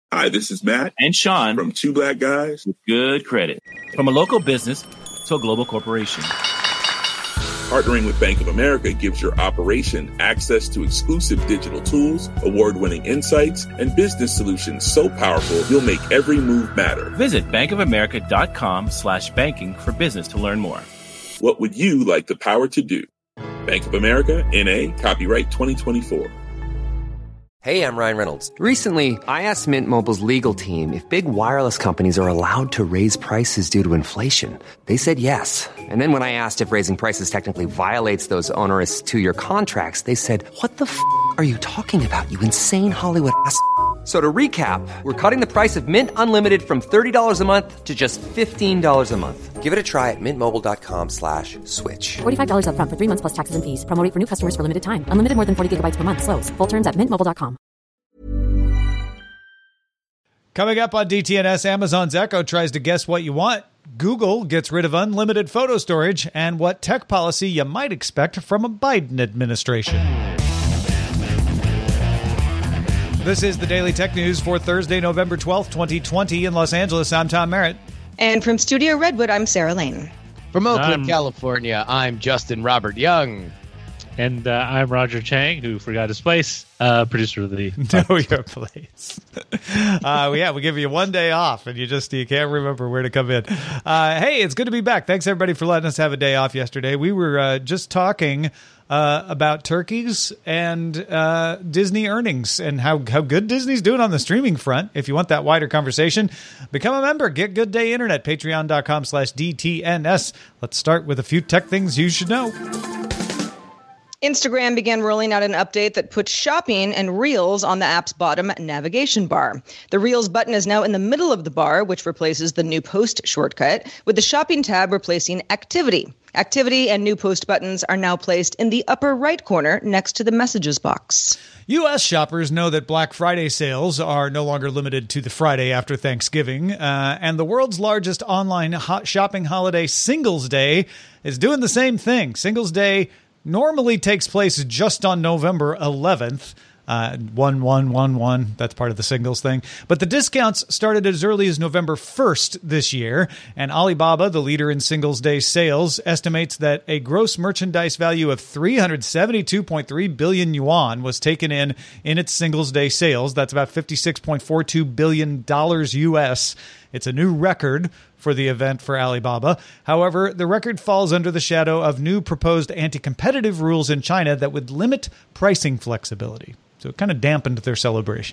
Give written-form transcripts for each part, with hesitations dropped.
Hi, this is Matt and Sean from Two Black Guys with Good Credit. From a local business to a global corporation. Partnering with Bank of America gives your operation access to exclusive digital tools, award-winning insights, and business solutions so powerful you'll make every move matter. Visit bankofamerica.com/banking for business to learn more. What would you like the power to do? Bank of America, N.A., copyright 2024. Hey, I'm Ryan Reynolds. Recently, I asked Mint Mobile's legal team if big wireless companies are allowed to raise prices due to inflation. They said yes. And then when I asked if raising prices technically violates those onerous two-year contracts, they said, "What the f*** are you talking about, you insane Hollywood ass?" So to recap, we're cutting the price of Mint Unlimited from $30 a month to just $15 a month. Give it a try at mintmobile.com/switch. $45 up front for 3 months plus taxes and fees. Promo rate for new customers for limited time. Unlimited more than 40 gigabytes per month. Slows full terms at mintmobile.com. Coming up on DTNS, Amazon's Echo tries to guess what you want. Google gets rid of unlimited photo storage, and what tech policy you might expect from a Biden administration. This is the Daily Tech News for Thursday, November 12th, 2020 in Los Angeles. I'm Tom Merritt. And from Studio Redwood, I'm Sarah Lane. From Oakland, California, I'm Justin Robert Young. And I'm Roger Chang, who forgot his place, producer of the... Know your place. We give you 1 day off, and you can't remember where to come in. Hey, it's good to be back. Thanks, everybody, for letting us have a day off yesterday. We were just talking about turkeys and Disney earnings and how good Disney's doing on the streaming front. If you want that wider conversation, become a member. Get Good Day Internet, patreon.com/DTNS. Let's start with a few tech things you should know. Instagram began rolling out an update that puts shopping and Reels on the app's bottom navigation bar. The Reels button is now in the middle of the bar, which replaces the New Post shortcut, with the shopping tab replacing Activity. Activity and New Post buttons are now placed in the upper right corner next to the messages box. U.S. shoppers know that Black Friday sales are no longer limited to the Friday after Thanksgiving, and the world's largest online shopping holiday, Singles Day, is doing the same thing. Singles Day normally takes place just on November 11th. 1111, that's part of the singles thing. But the discounts started as early as November 1st this year, and Alibaba, the leader in Singles Day sales, estimates that a gross merchandise value of 372.3 billion yuan was taken in its Singles Day sales. That's about $56.42 billion US. It's a new record for the event for Alibaba. However, the record falls under the shadow of new proposed anti-competitive rules in China that would limit pricing flexibility. So it kind of dampened their celebration.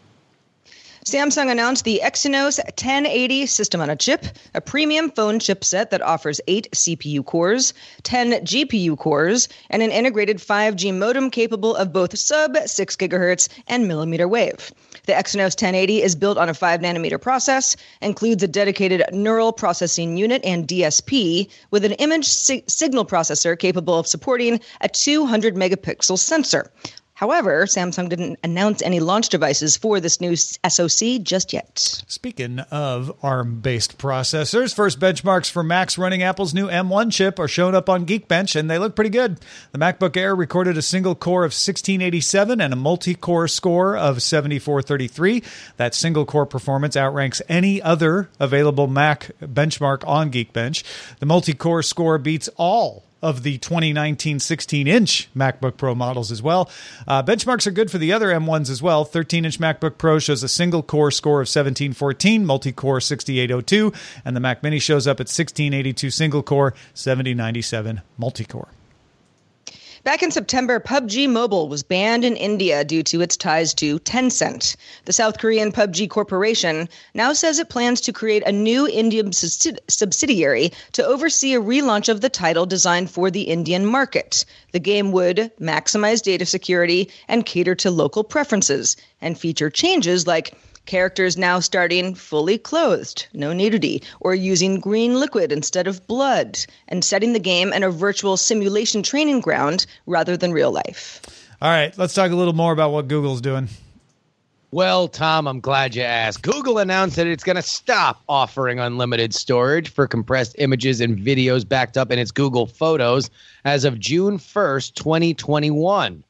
Samsung announced the Exynos 1080 system on a chip, a premium phone chipset that offers 8 CPU cores, 10 GPU cores, and an integrated 5G modem capable of both sub-6 GHz and millimeter wave. The Exynos 1080 is built on a 5-nanometer process, includes a dedicated neural processing unit and DSP, with an image signal processor capable of supporting a 200-megapixel sensor. However, Samsung didn't announce any launch devices for this new SoC just yet. Speaking of ARM-based processors, first benchmarks for Macs running Apple's new M1 chip are showing up on Geekbench, and they look pretty good. The MacBook Air recorded a single core of 1687 and a multi-core score of 7433. That single-core performance outranks any other available Mac benchmark on Geekbench. The multi-core score beats all of the 2019 16-inch MacBook Pro models as well. Benchmarks are good for the other M1s as well. 13-inch MacBook Pro shows a single-core score of 1714, multi-core 6802, and the Mac Mini shows up at 1682 single-core, 7097 multi-core. Back in September, PUBG Mobile was banned in India due to its ties to Tencent. The South Korean PUBG Corporation now says it plans to create a new Indian subsidiary to oversee a relaunch of the title designed for the Indian market. The game would maximize data security and cater to local preferences, and feature changes like characters now starting fully clothed, no nudity, or using green liquid instead of blood, and setting the game in a virtual simulation training ground rather than real life. All right, let's talk a little more about what Google's doing. Well, Tom, I'm glad you asked. Google announced that it's going to stop offering unlimited storage for compressed images and videos backed up in its Google Photos as of June 1st, 2021.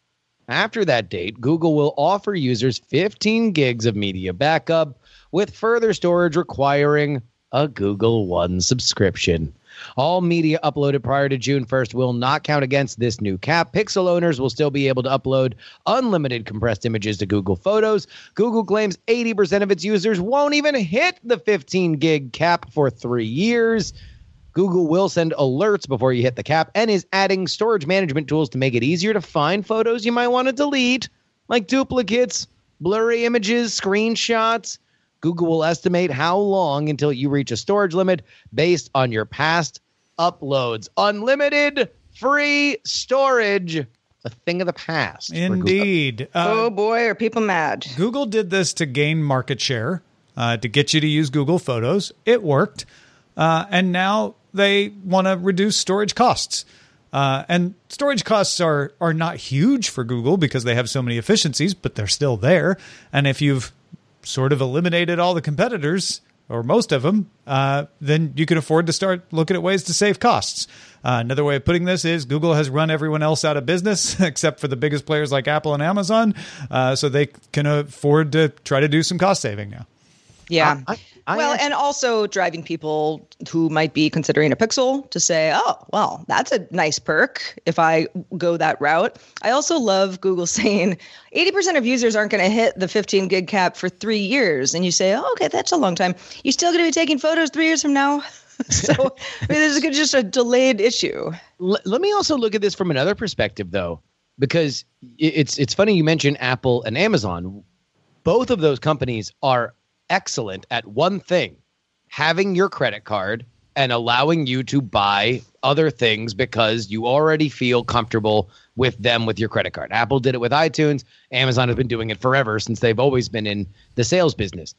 After that date, Google will offer users 15 gigs of media backup, with further storage requiring a Google One subscription. All media uploaded prior to June 1st will not count against this new cap. Pixel owners will still be able to upload unlimited compressed images to Google Photos. Google claims 80% of its users won't even hit the 15 gig cap for 3 years. Google will send alerts before you hit the cap and is adding storage management tools to make it easier to find photos you might want to delete, like duplicates, blurry images, screenshots. Google will estimate how long until you reach a storage limit based on your past uploads. Unlimited free storage, a thing of the past. Indeed. Oh boy, are people mad. Google did this to gain market share, to get you to use Google Photos. It worked. And now they want to reduce storage costs. And storage costs are not huge for Google because they have so many efficiencies, but they're still there. And if you've sort of eliminated all the competitors, or most of them, then you can afford to start looking at ways to save costs. Another way of putting this is Google has run everyone else out of business except for the biggest players like Apple and Amazon. So they can afford to try to do some cost saving now. Yeah. And also driving people who might be considering a Pixel to say, oh, well, that's a nice perk if I go that route. I also love Google saying 80% of users aren't going to hit the 15 gig cap for 3 years. And you say, oh, okay, that's a long time. You're still going to be taking photos 3 years from now. So I mean, this is just a delayed issue. Let me also look at this from another perspective, though, because it's funny you mentioned Apple and Amazon. Both of those companies are excellent at one thing: having your credit card and allowing you to buy other things because you already feel comfortable with them with your credit card. Apple did it with iTunes. Amazon has been doing it forever since they've always been in the sales business.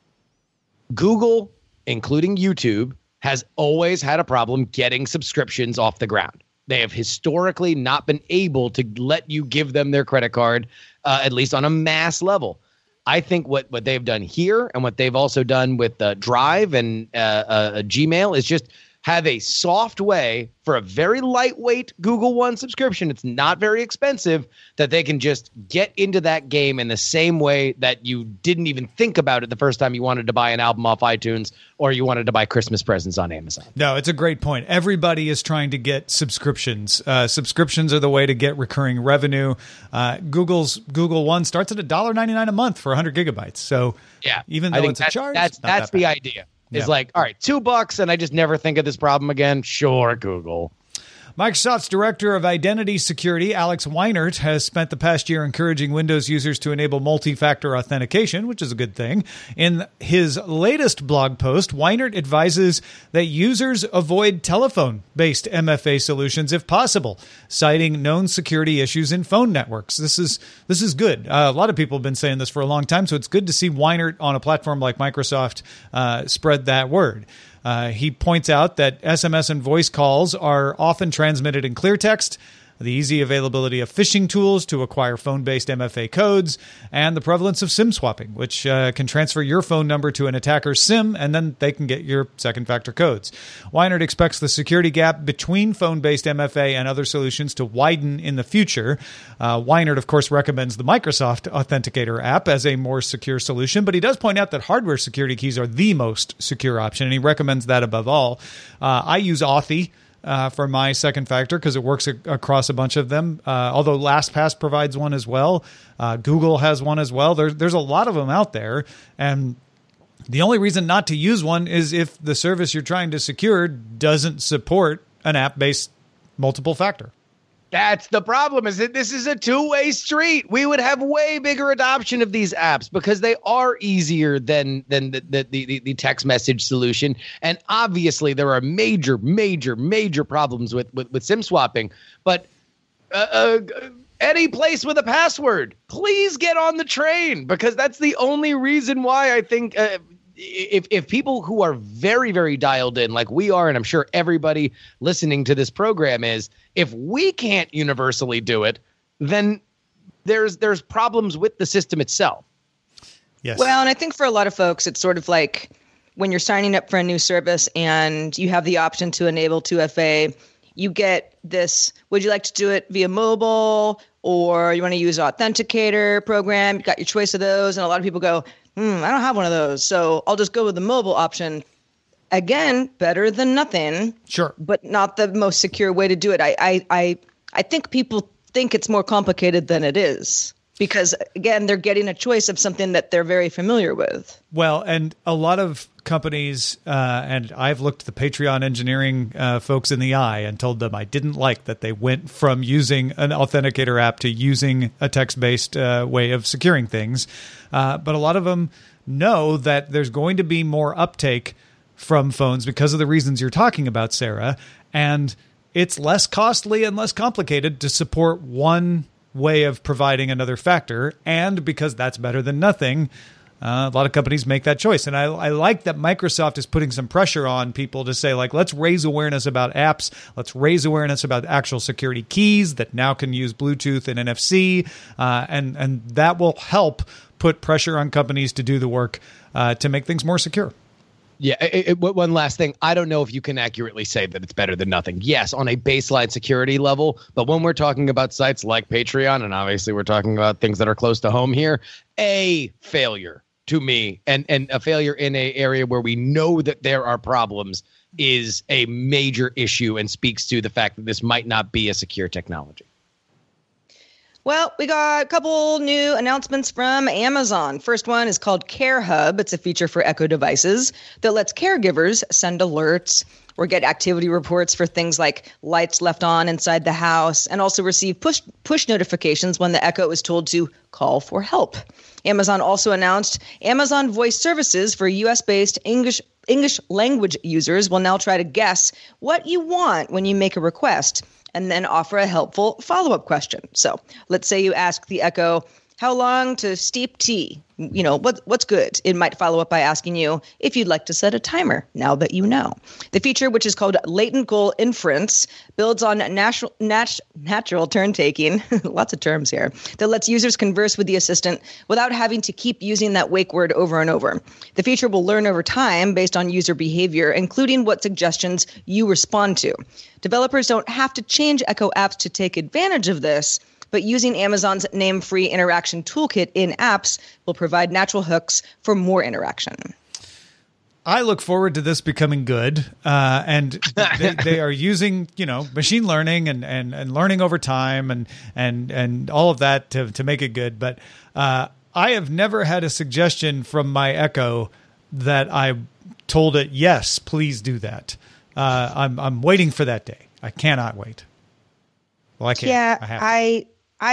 Google, including YouTube, has always had a problem getting subscriptions off the ground. They have historically not been able to let you give them their credit card, at least on a mass level. I think what they've done here and what they've also done with Drive and Gmail is just have a soft way for a very lightweight Google One subscription. It's not very expensive, that they can just get into that game in the same way that you didn't even think about it the first time you wanted to buy an album off iTunes or you wanted to buy Christmas presents on Amazon. No, it's a great point. Everybody is trying to get subscriptions. Subscriptions are the way to get recurring revenue. Google's Google One starts at $1.99 a month for 100 gigabytes. So yeah, even though it's a charge, that's the idea. It's like, all right, $2 and I just never think of this problem again. Sure, Google. Microsoft's Director of Identity Security, Alex Weinert, has spent the past year encouraging Windows users to enable multi-factor authentication, which is a good thing. In his latest blog post, Weinert advises that users avoid telephone-based MFA solutions if possible, citing known security issues in phone networks. This is good. A lot of people have been saying this for a long time, so it's good to see Weinert on a platform like Microsoft spread that word. He points out that SMS and voice calls are often transmitted in clear text, the easy availability of phishing tools to acquire phone-based MFA codes, and the prevalence of SIM swapping, which can transfer your phone number to an attacker's SIM, and then they can get your second-factor codes. Weinert expects the security gap between phone-based MFA and other solutions to widen in the future. Weinert, of course, recommends the Microsoft Authenticator app as a more secure solution, but he does point out that hardware security keys are the most secure option, and he recommends that above all. I use Authy for my second factor because it works across a bunch of them. Although LastPass provides one as well. Google has one as well. There's a lot of them out there. And the only reason not to use one is if the service you're trying to secure doesn't support an app-based multiple factor. That's the problem, is that this is a two-way street. We would have way bigger adoption of these apps because they are easier than the text message solution. And obviously there are major problems with SIM swapping. But any place with a password, please get on the train, because that's the only reason why I think if people who are very, very dialed in like we are, and I'm sure everybody listening to this program is, if we can't universally do it, then there's problems with the system itself. Yes. Well, and I think for a lot of folks, it's sort of like when you're signing up for a new service and you have the option to enable 2FA, you get this, would you like to do it via mobile, or you want to use an authenticator program? You got your choice of those. And a lot of people go, I don't have one of those, so I'll just go with the mobile option. Again, better than nothing. Sure. But not the most secure way to do it. I think people think it's more complicated than it is. Because, again, they're getting a choice of something that they're very familiar with. Well, and a lot of companies, and I've looked the Patreon engineering folks in the eye and told them I didn't like that they went from using an authenticator app to using a text-based way of securing things. But a lot of them know that there's going to be more uptake from phones because of the reasons you're talking about, Sarah. And it's less costly and less complicated to support one way of providing another factor, and because that's better than nothing, a lot of companies make that choice. And I like that Microsoft is putting some pressure on people to say, like, let's raise awareness about apps, let's raise awareness about actual security keys that now can use Bluetooth and NFC, and that will help put pressure on companies to do the work to make things more secure. Yeah, one last thing. I don't know if you can accurately say that it's better than nothing. Yes, on a baseline security level, but when we're talking about sites like Patreon, and obviously we're talking about things that are close to home here, a failure to me, and a failure in an area where we know that there are problems, is a major issue and speaks to the fact that this might not be a secure technology. Well, we got a couple new announcements from Amazon. First one is called Care Hub. It's a feature for Echo devices that lets caregivers send alerts or get activity reports for things like lights left on inside the house, and also receive push notifications when the Echo is told to call for help. Amazon also announced Amazon Voice Services for US-based English language users will now try to guess what you want when you make a request, and then offer a helpful follow-up question. So let's say you ask the Echo, how long to steep tea? You know, what's good? It might follow up by asking you if you'd like to set a timer, now that you know. The feature, which is called Latent Goal Inference, builds on natural turn-taking, lots of terms here, that lets users converse with the assistant without having to keep using that wake word over and over. The feature will learn over time based on user behavior, including what suggestions you respond to. Developers don't have to change Echo apps to take advantage of this, but using Amazon's name-free interaction toolkit in apps will provide natural hooks for more interaction. I look forward to this becoming good, and they are using, machine learning and learning over time and all of that to make it good. But I have never had a suggestion from my Echo that I told it, yes, please do that. I'm waiting for that day. I cannot wait. Well, I can't. Yeah,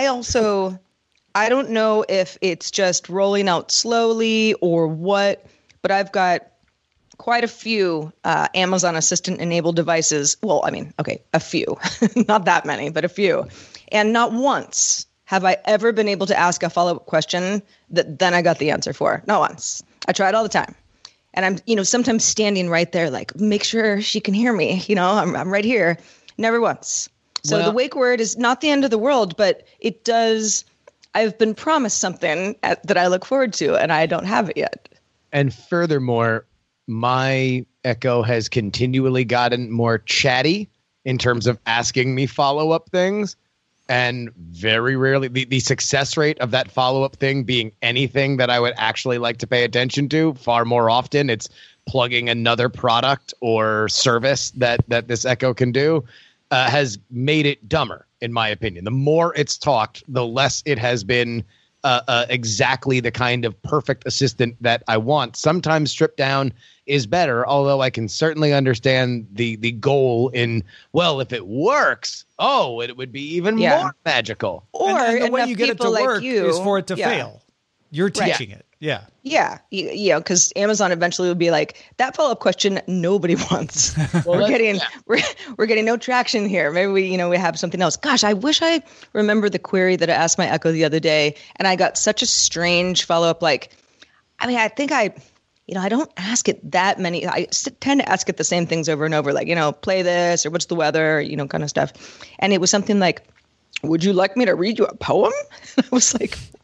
I don't know if it's just rolling out slowly or what, but I've got quite a few Amazon Assistant enabled devices. Well, I mean, okay, a few, not that many, but a few. And not once have I ever been able to ask a follow-up question that then I got the answer for. Not once. I try it all the time. And I'm, sometimes standing right there, like, make sure she can hear me. I'm right here. Never once. So the wake word is not the end of the world, but it does. I've been promised something that I look forward to, and I don't have it yet. And furthermore, my Echo has continually gotten more chatty in terms of asking me follow-up things. And very rarely, the success rate of that follow-up thing being anything that I would actually like to pay attention to, far more often, it's plugging another product or service that this Echo can do. Has made it dumber, in my opinion. The more it's talked, the less it has been exactly the kind of perfect assistant that I want. Sometimes stripped down is better, although I can certainly understand the goal in, well, if it works, it would be even more magical. Or and the way you get it to work is for it to fail. You're teaching it. Yeah. Yeah. Because Amazon eventually would be like, that follow-up question nobody wants. Well, we're getting no traction here. Maybe we have something else. Gosh, I wish I remember the query that I asked my Echo the other day, and I got such a strange follow-up. I think I don't ask it that many. I tend to ask it the same things over and over, like, play this or what's the weather, kind of stuff. And it was something like, would you like me to read you a poem? I was like, I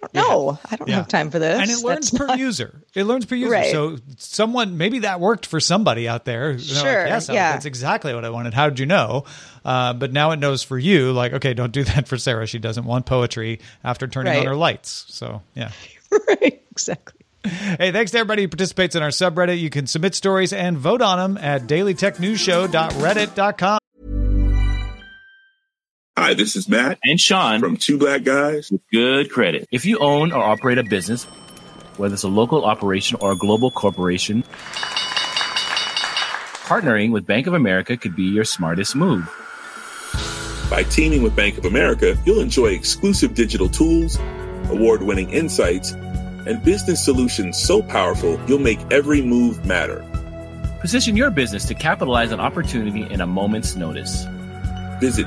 don't know. I don't have time for this. And it learns per user. It learns per user. Right. So maybe that worked for somebody out there. Sure. Yes, that's exactly what I wanted. How did you know? But now it knows for you, like, okay, don't do that for Sarah. She doesn't want poetry after turning on her lights. So, yeah. Right. Exactly. Hey, thanks to everybody who participates in our subreddit. You can submit stories and vote on them at dailytechnewsshow.reddit.com. Hi, this is Matt And Sean from Two Black Guys with Good Credit. If you own or operate a business, whether it's a local operation or a global corporation, partnering with Bank of America could be your smartest move. By teaming with Bank of America, you'll enjoy exclusive digital tools, award-winning insights, and business solutions so powerful you'll make every move matter. Position your business to capitalize on opportunity in a moment's notice. Visit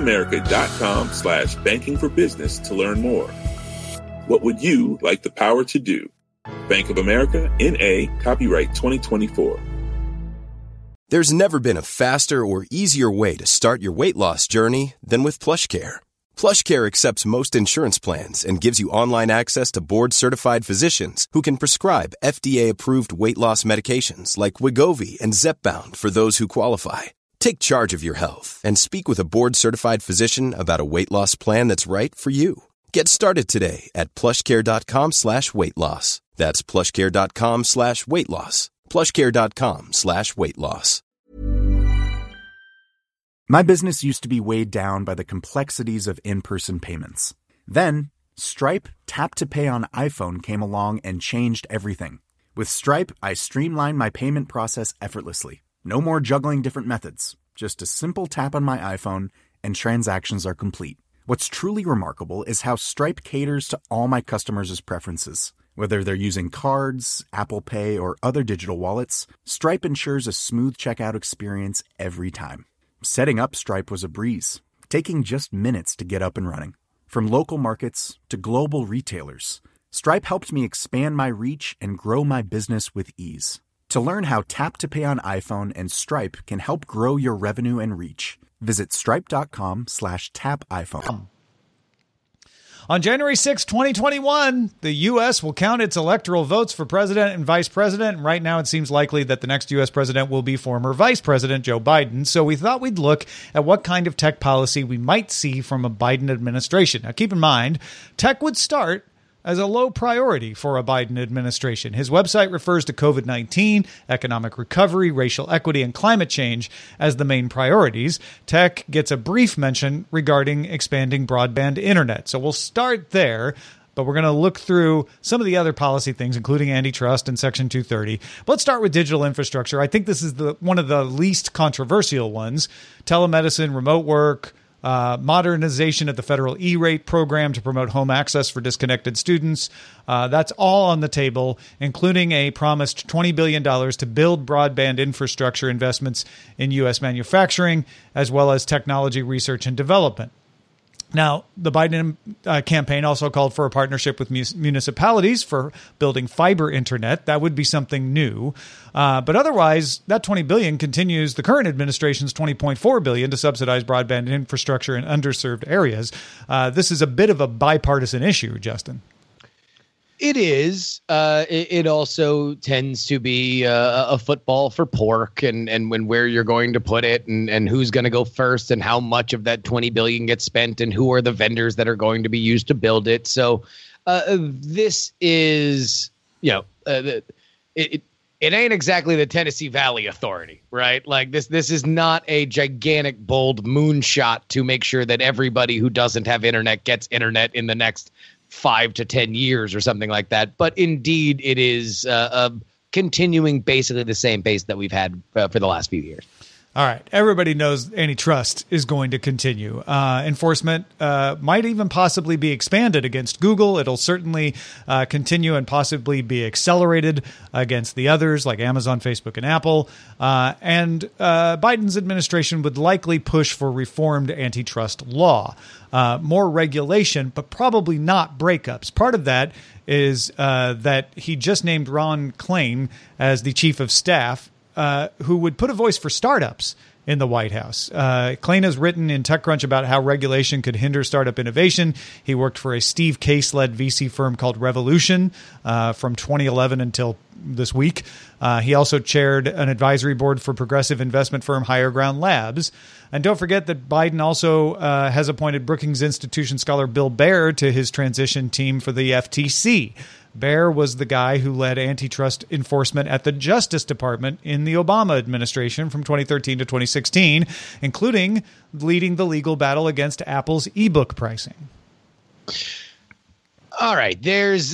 bankofamerica.com/bankingforbusiness to learn more. What would you like the power to do? Bank of America, N.A., copyright 2024. There's never been a faster or easier way to start your weight loss journey than with PlushCare. PlushCare accepts most insurance plans and gives you online access to board-certified physicians who can prescribe FDA-approved weight loss medications like Wegovy and Zepbound for those who qualify. Take charge of your health and speak with a board-certified physician about a weight loss plan that's right for you. Get started today at plushcare.com/weight loss. That's plushcare.com/weight loss. plushcare.com/weight loss. My business used to be weighed down by the complexities of in-person payments. Then, Stripe Tap to Pay on iPhone came along and changed everything. With Stripe, I streamlined my payment process effortlessly. No more juggling different methods. Just a simple tap on my iPhone and transactions are complete. What's truly remarkable is how Stripe caters to all my customers' preferences. Whether they're using cards, Apple Pay, or other digital wallets, Stripe ensures a smooth checkout experience every time. Setting up Stripe was a breeze, taking just minutes to get up and running. From local markets to global retailers, Stripe helped me expand my reach and grow my business with ease. To learn how Tap to Pay on iPhone and Stripe can help grow your revenue and reach, visit stripe.com/tapiphone. On January 6, 2021, the U.S. will count its electoral votes for president and vice president. And right now, it seems likely that the next U.S. president will be former Vice President Joe Biden. So we thought we'd look at what kind of tech policy we might see from a Biden administration. Now, keep in mind, tech would start as a low priority for a Biden administration. His website refers to COVID-19, economic recovery, racial equity, and climate change as the main priorities. Tech gets a brief mention regarding expanding broadband internet. So we'll start there, but we're going to look through some of the other policy things, including antitrust and Section 230. But let's start with digital infrastructure. I think this is one of the least controversial ones. Telemedicine, remote work, modernization of the federal E-rate program to promote home access for disconnected students. That's all on the table, including a promised $20 billion to build broadband infrastructure investments in U.S. manufacturing, as well as technology research and development. Now, the Biden campaign also called for a partnership with municipalities for building fiber internet. That would be something new. But otherwise, that $20 billion continues the current administration's $20.4 billion to subsidize broadband infrastructure in underserved areas. This is a bit of a bipartisan issue, Justin. It is. It also tends to be a football for pork, and when where you're going to put it, and who's going to go first, and how much of that $20 billion gets spent, and who are the vendors that are going to be used to build it. So this is, it ain't exactly the Tennessee Valley Authority, right? Like this is not a gigantic, bold moonshot to make sure that everybody who doesn't have internet gets internet in the next 5 to 10 years or something like that. But indeed, it is continuing basically the same pace that we've had for the last few years. All right. Everybody knows antitrust is going to continue. Enforcement might even possibly be expanded against Google. It'll certainly continue and possibly be accelerated against the others like Amazon, Facebook, and Apple. And Biden's administration would likely push for reformed antitrust law. More regulation, but probably not breakups. Part of that is that he just named Ron Klain as the chief of staff, who would put a voice for startups in the White House. Klain has written in TechCrunch about how regulation could hinder startup innovation. He worked for a Steve Case-led VC firm called Revolution from 2011 until this week. He also chaired an advisory board for progressive investment firm Higher Ground Labs. And don't forget that Biden also has appointed Brookings Institution scholar Bill Baer to his transition team for the FTC. Baer was the guy who led antitrust enforcement at the Justice Department in the Obama administration from 2013 to 2016, including leading the legal battle against Apple's ebook pricing. All right. There's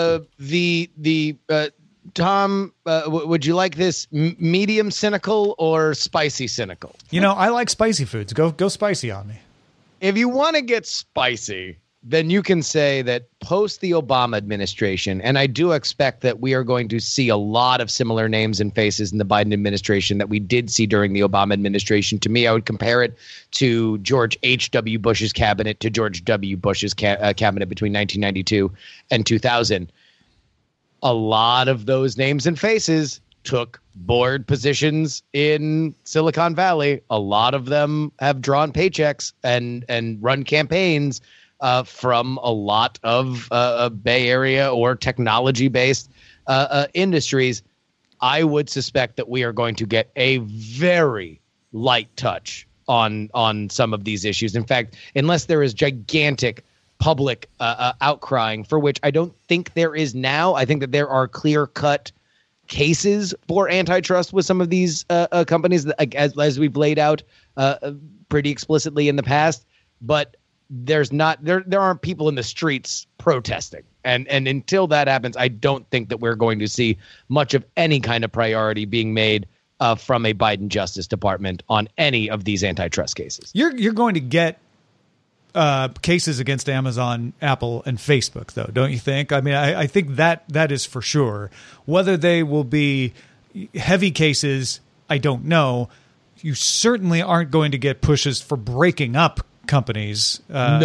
Tom, would you like this medium cynical or spicy cynical? I like spicy foods. Go spicy on me. If you want to get spicy, then you can say that post the Obama administration, and I do expect that we are going to see a lot of similar names and faces in the Biden administration that we did see during the Obama administration. To me, I would compare it to George H.W. Bush's cabinet to George W. Bush's cabinet between 1992 and 2000. A lot of those names and faces took board positions in Silicon Valley. A lot of them have drawn paychecks and run campaigns from a lot of Bay Area or technology-based industries. I would suspect that we are going to get a very light touch on some of these issues. In fact, unless there is gigantic public outcrying, for which I don't think there is now, I think that there are clear-cut cases for antitrust with some of these companies, as we've laid out pretty explicitly in the past. But there aren't people in the streets protesting. And until that happens, I don't think that we're going to see much of any kind of priority being made from a Biden Justice Department on any of these antitrust cases. You're going to get cases against Amazon, Apple, and Facebook, though, don't you think? I mean, I think that is for sure. Whether they will be heavy cases, I don't know. You certainly aren't going to get pushes for breaking up companies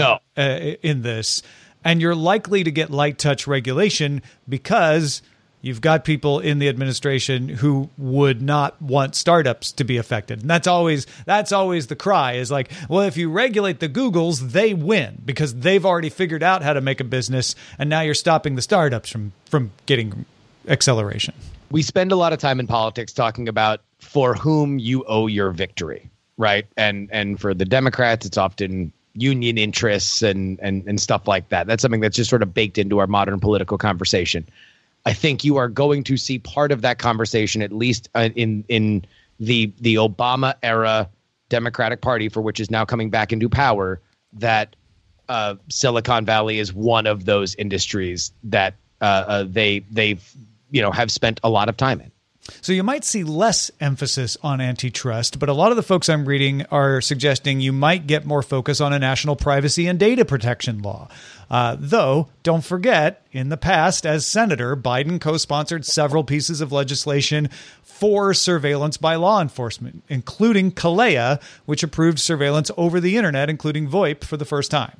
in this. And you're likely to get light touch regulation because you've got people in the administration who would not want startups to be affected. And that's always the cry is like, well, if you regulate the Googles, they win because they've already figured out how to make a business. And now you're stopping the startups from getting acceleration. We spend a lot of time in politics talking about for whom you owe your victory. Right. And for the Democrats, it's often union interests and stuff like that. That's something that's just sort of baked into our modern political conversation. I think you are going to see part of that conversation, at least in the Obama era Democratic Party, for which is now coming back into power, that Silicon Valley is one of those industries that they have spent a lot of time in. So you might see less emphasis on antitrust, but a lot of the folks I'm reading are suggesting you might get more focus on a national privacy and data protection law. Though, don't forget, in the past, as senator, Biden co-sponsored several pieces of legislation for surveillance by law enforcement, including CALEA, which approved surveillance over the internet, including VoIP, for the first time.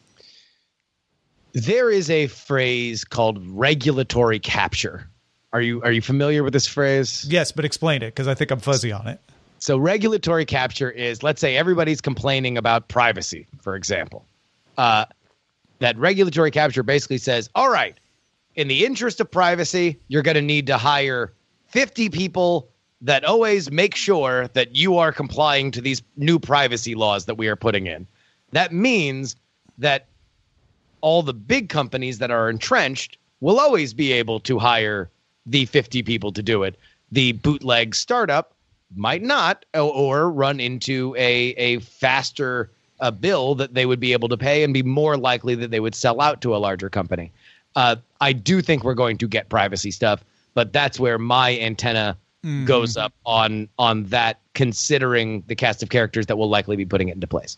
There is a phrase called regulatory capture. Are you familiar with this phrase? Yes, but explain it because I think I'm fuzzy on it. So regulatory capture is, let's say everybody's complaining about privacy, for example. That regulatory capture basically says, all right, in the interest of privacy, you're going to need to hire 50 people that always make sure that you are complying to these new privacy laws that we are putting in. That means that all the big companies that are entrenched will always be able to hire the 50 people to do it. The bootleg startup might not, or run into a faster bill that they would be able to pay and be more likely that they would sell out to a larger company. I do think we're going to get privacy stuff, but that's where my antenna goes up on that, considering the cast of characters that will likely be putting it into place.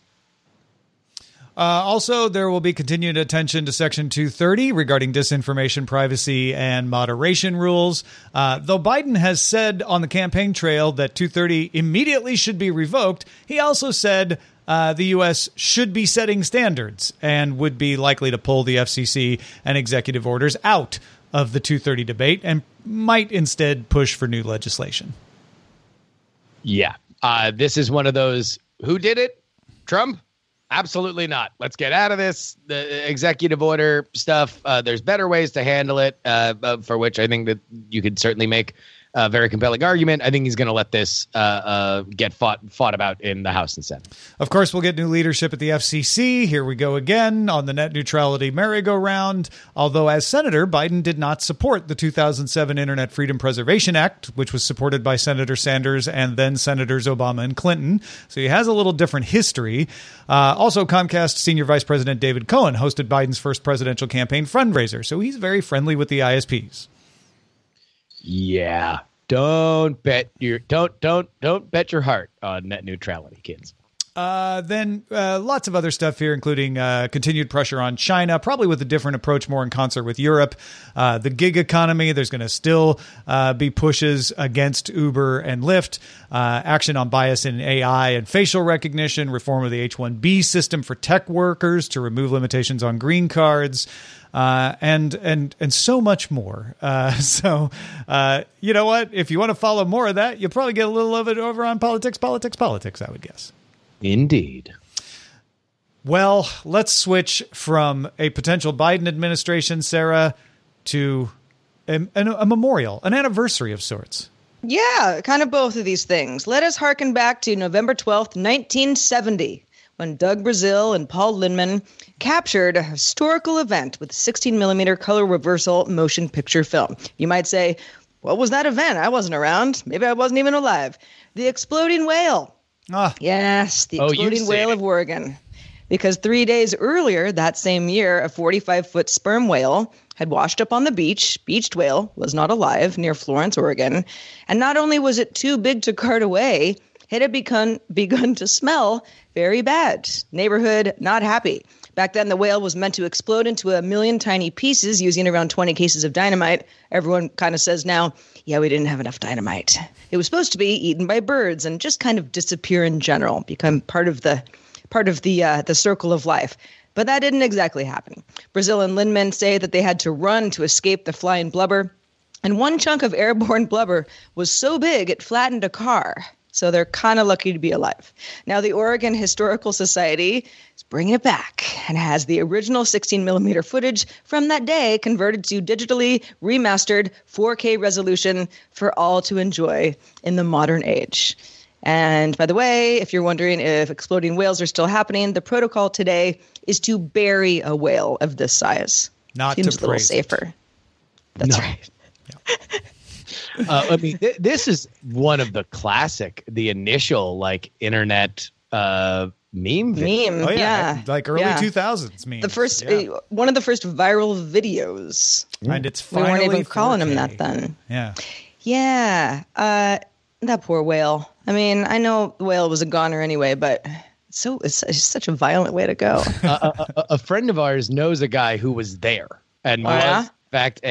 Also, there will be continued attention to Section 230 regarding disinformation, privacy, and moderation rules. Though Biden has said on the campaign trail that 230 immediately should be revoked, he also said the U.S. should be setting standards and would be likely to pull the FCC and executive orders out of the 230 debate and might instead push for new legislation. Yeah. This is one of those, who did it? Trump? Absolutely not. Let's get out of this. The executive order stuff. There's better ways to handle it, for which I think that you could certainly make a very compelling argument. I think he's going to let this get fought about in the House and Senate. Of course, we'll get new leadership at the FCC. Here we go again on the net neutrality merry-go-round. Although, as senator, Biden did not support the 2007 Internet Freedom Preservation Act, which was supported by Senator Sanders and then Senators Obama and Clinton. So he has a little different history. Also, Comcast Senior Vice President David Cohen hosted Biden's first presidential campaign fundraiser. So he's very friendly with the ISPs. Yeah, don't bet your heart on net neutrality, kids. Then lots of other stuff here, including continued pressure on China, probably with a different approach, more in concert with Europe. The gig economy, there's going to still be pushes against Uber and Lyft. Action on bias in AI and facial recognition, reform of the H-1B system for tech workers to remove limitations on green cards. And so much more. So you know what? If you want to follow more of that, you'll probably get a little of it over on politics, I would guess. Indeed. Well, let's switch from a potential Biden administration, Sarah, to a memorial, an anniversary of sorts. Yeah, kind of both of these things. Let us hearken back to November 12th, 1970, when Doug Brazil and Paul Lindman captured a historical event with 16mm color reversal motion picture film. You might say, what was that event? I wasn't around. Maybe I wasn't even alive. The exploding whale. Yes, the exploding whale of Oregon. Because 3 days earlier that same year, a 45-foot sperm whale had washed up on the beach. Beached whale was not alive near Florence, Oregon. And not only was it too big to cart away, it had begun to smell very bad. Neighborhood not happy. Back then, the whale was meant to explode into a million tiny pieces using around 20 cases of dynamite. Everyone kind of says now, yeah, we didn't have enough dynamite. It was supposed to be eaten by birds and just kind of disappear in general, become part of the circle of life. But that didn't exactly happen. Brazil and Lindman say that they had to run to escape the flying blubber. And one chunk of airborne blubber was so big it flattened a car. So they're kind of lucky to be alive. Now, the Oregon Historical Society is bringing it back and has the original 16mm footage from that day converted to digitally remastered 4K resolution for all to enjoy in the modern age. And by the way, if you're wondering if exploding whales are still happening, the protocol today is to bury a whale of this size. Not Seems to a little praise safer. That's right. Yeah. I mean, this is one of the initial internet meme videos. Oh yeah, like early 2000s memes. The first, one of the first viral videos. And it's finally we weren't even 4K. calling him that then. Yeah. Yeah. That poor whale. I mean, I know the whale was a goner anyway, but it's such a violent way to go. A friend of ours knows a guy who was there and was, in fact,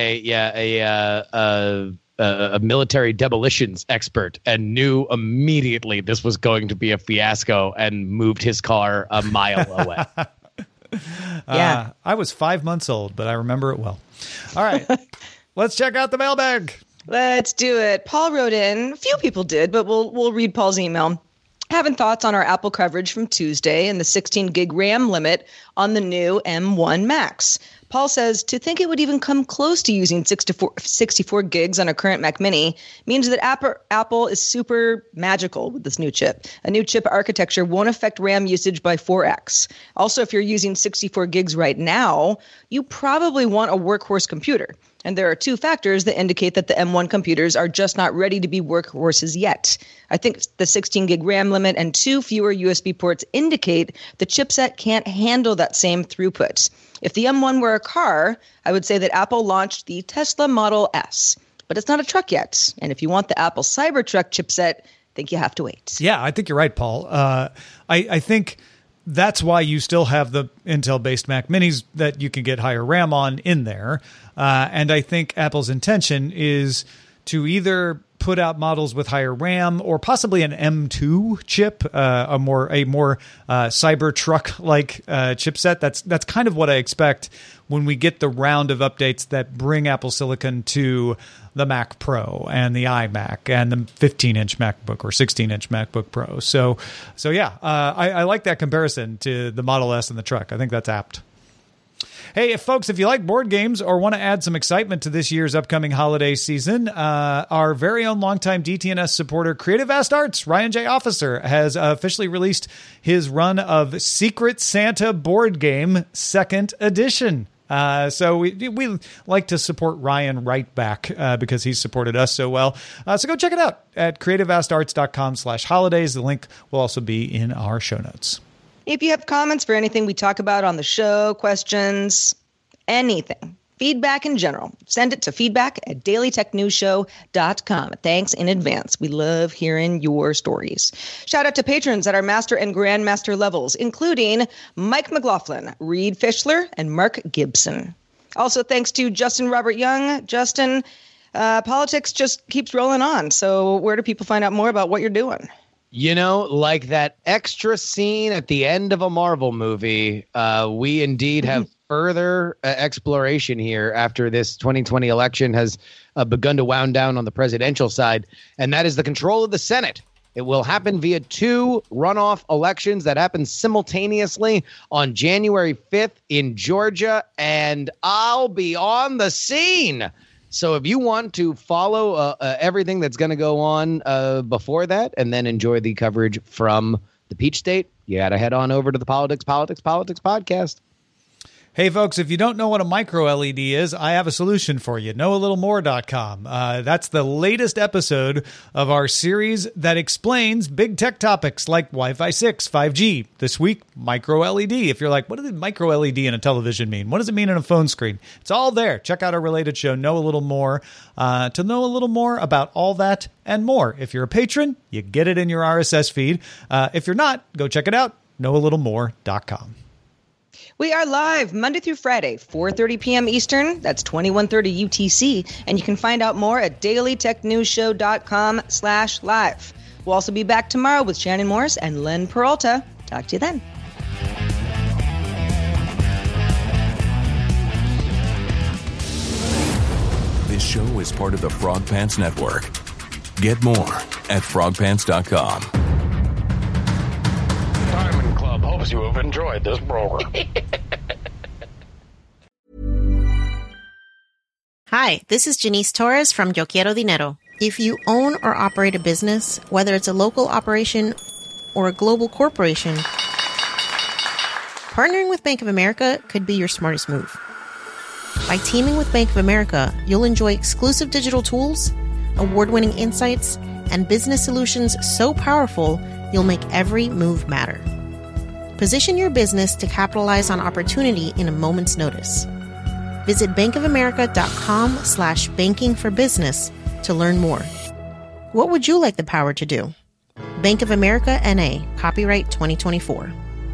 a military demolitions expert and knew immediately this was going to be a fiasco and moved his car a mile away. Yeah. I was 5 months old, but I remember it well. All right. Let's check out the mailbag. Let's do it. Paul wrote in. A few people did, but we'll read Paul's email. Having thoughts on our Apple coverage from Tuesday and the 16 gig RAM limit on the new M1 Max. Paul says, to think it would even come close to using 64 gigs on a current Mac Mini means that Apple is super magical with this new chip. A new chip architecture won't affect RAM usage by 4x. Also, if you're using 64 gigs right now, you probably want a workhorse computer. And there are two factors that indicate that the M1 computers are just not ready to be workhorses yet. I think the 16 gig RAM limit and 2 fewer USB ports indicate the chipset can't handle that same throughput. If the M1 were a car, I would say that Apple launched the Tesla Model S. But it's not a truck yet. And if you want the Apple Cybertruck chipset, I think you have to wait. Yeah, I think you're right, Paul. I think that's why you still have the Intel-based Mac Minis that you can get higher RAM on in there. And I think Apple's intention is to either put out models with higher RAM or possibly an M2 chip, a more Cybertruck-like chipset. That's kind of what I expect when we get the round of updates that bring Apple Silicon to the Mac Pro and the iMac and the 15-inch MacBook or 16-inch MacBook Pro. So yeah, I like that comparison to the Model S and the truck. I think that's apt. Hey, folks, if you like board games or want to add some excitement to this year's upcoming holiday season, our very own longtime DTNS supporter, Creative Vast Arts, Ryan J. Officer, has officially released his run of Secret Santa board game 2nd edition. So we like to support Ryan right back because he's supported us so well. So go check it out at creativevastarts.com/holidays. The link will also be in our show notes. If you have comments for anything we talk about on the show, questions, anything, feedback in general, send it to feedback@dailytechnewsshow.com. Thanks in advance. We love hearing your stories. Shout out to patrons at our master and grandmaster levels, including Mike McLaughlin, Reed Fischler, and Mark Gibson. Also, thanks to Justin Robert Young. Justin, politics just keeps rolling on. So where do people find out more about what you're doing? You know, like that extra scene at the end of a Marvel movie, we indeed have further exploration here after this 2020 election has begun to wound down on the presidential side, and that is the control of the Senate. It will happen via 2 runoff elections that happen simultaneously on January 5th in Georgia, and I'll be on the scene. So if you want to follow everything that's going to go on before that and then enjoy the coverage from the Peach State, you got to head on over to the Politics podcast. Hey, folks, if you don't know what a micro LED is, I have a solution for you. KnowAlittleMore.com. That's the latest episode of our series that explains big tech topics like Wi-Fi 6, 5G. This week, micro LED. If you're like, what does micro LED in a television mean? What does it mean in a phone screen? It's all there. Check out our related show, Know a Little More, to know a little more about all that and more. If you're a patron, you get it in your RSS feed. If you're not, go check it out, KnowAlittleMore.com. We are live Monday through Friday, 4:30 p.m. Eastern. That's 21:30 UTC. And you can find out more at dailytechnewsshow.com/live. We'll also be back tomorrow with Shannon Morris and Len Peralta. Talk to you then. This show is part of the Frog Pants Network. Get more at frogpants.com. Diamond Club hopes you have enjoyed this program. Hi, this is Janice Torres from Yo Quiero Dinero. If you own or operate a business, whether it's a local operation or a global corporation, partnering with Bank of America could be your smartest move. By teaming with Bank of America, you'll enjoy exclusive digital tools, award-winning insights, and business solutions so powerful you'll make every move matter. Position your business to capitalize on opportunity in a moment's notice. Visit bankofamerica.com/banking for business to learn more. What would you like the power to do? Bank of America N.A., copyright 2024.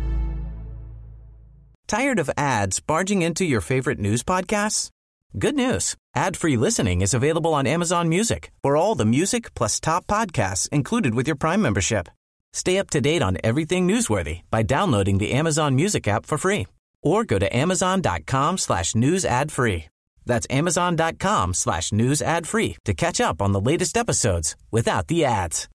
Tired of ads barging into your favorite news podcasts? Good news. Ad-free listening is available on Amazon Music for all the music plus top podcasts included with your Prime membership. Stay up to date on everything newsworthy by downloading the Amazon Music app for free or go to amazon.com/news ad free. That's amazon.com/news ad free to catch up on the latest episodes without the ads.